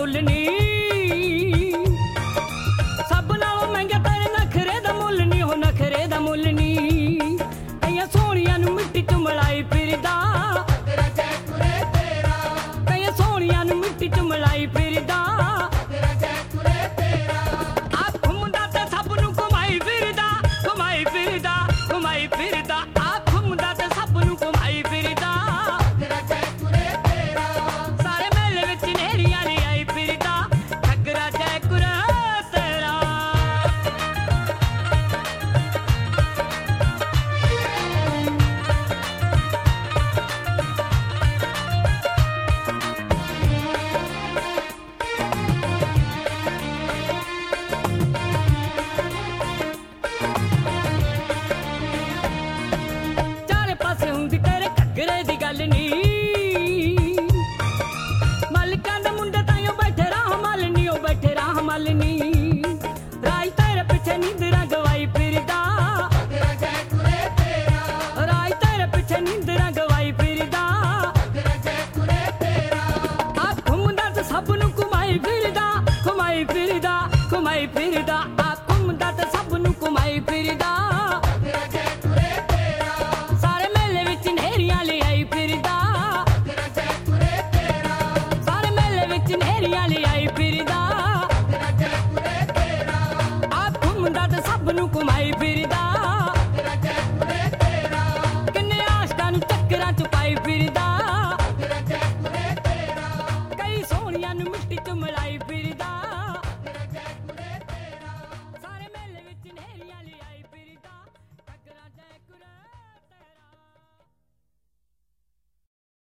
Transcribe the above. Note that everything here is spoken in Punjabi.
ਮੁੱਲ ਨੀ, ਸਭ ਨਾਲੋਂ ਮਹਿੰਗਾ ਤੇਰੇ ਨਖਰੇ ਦਾ ਮੁੱਲ ਨੀ, ਉਹ ਨਖਰੇ ਦਾ ਮੁੱਲ ਨੀ। ਕਈਆਂ ਸੋਹਣੀਆਂ ਨੂੰ ਮਿੱਟੀ ਚ ਮਲਾਈ ਫਿਰਦਾ, ਕਈਆਂ ਸੋਹਣੀਆਂ ਨੂੰ ਮਿੱਟੀ ਚ ਮਲਾਈ ਫਿਰਦਾ। ਆ ਘੁੰਮਦਾ ਤੇ ਸਭ ਨੂੰ ਘੁਮਾਈ ਫਿਰਦਾ, ਘੁਮਾਈ ਫਿਰਦਾ, ਘੁਮਾਈ ਫਿਰਦਾ। ਆ ਘੁੰਮਦਾ ਤੇ ਸਭ ਨੂੰ ਘੁਮਾਈ ਫਿਰਦਾ। ਸਾਰੇ ਮੇਲੇ ਵਿੱਚ ਨੇਰੀਆਂ ਨੀ ਆਈ ਫਿਰਦਾ, ਠੱਗਰਾ ਜੈਕੁਰਾ ਤੇਰਾ। ਚਾਰੇ ਪਾਸੇ ਹੁੰਦੀ ਤੇਰੇ ਘੱਗਰੇ ਦੀ ਗੱਲ ਨੀ, ਮਲਕਾਂ ਦੇ ਮੁੰਡੇ ਤਾਈਓ ਬੈਠੇ ਰਾਹ ਮਲ ਨੀ, ਉਹ ਬੈਠੇ ਰਾਹ ਮਲ ਨੀ। ਰਾਜ ਤੇਰੇ ਪਿੱਛੇ ਨੀਂਦਰਾਂ ਗਵਾਈ ਫਿਰਦਾ, ਰਾਜ ਤੇਰੇ ਪਿੱਛੇ ਨੀਂਦਰਾਂ ਗਵਾਈ ਫਿਰਦਾ। ਆ ਘੁੰਮਦਾ ਤੇ ਸਭ ਨੂੰ ਘੁਮਾਈ ਫਿਰਦਾ, ਘੁਮਾਈ ਫਿਰਦਾ, ਘੁਮਾਈ ਫਿਰਦਾ। ਆ ਘੁੰਮਦਾ ਤੇ ਸਭ ਨੂੰ ਘੁਮਾਈ ਫਿਰਦਾ। ਸਾਰੇ ਮੇਲੇ ਵਿੱਚ ਨੇਰੀਆਂ ਲਿਆਈ ਫਿਰਦਾ, ਸਾਰੇ ਮੇਲੇ ਵਿੱਚ ਨੇਰੀਆਂ ਲਿਆਈ ਫਿਰਦਾ। ਆ ਘੁੰਮਦਾ ਤੇ ਸਭ ਨੂੰ ਘੁਮਾਈ ਫਿਰਦਾ। ਕਿੰਨੇ ਆਸ਼ਕਾਂ ਨੂੰ ਚੱਕਰਾਂ ਚ ਪਾਈ ਫਿਰਦਾ, ਕਈ ਸੋਹਣੀਆਂ ਨੂੰ ਮਿੱਟੀ ਚ ਮਲਾਈ ਫਿਰਦਾ।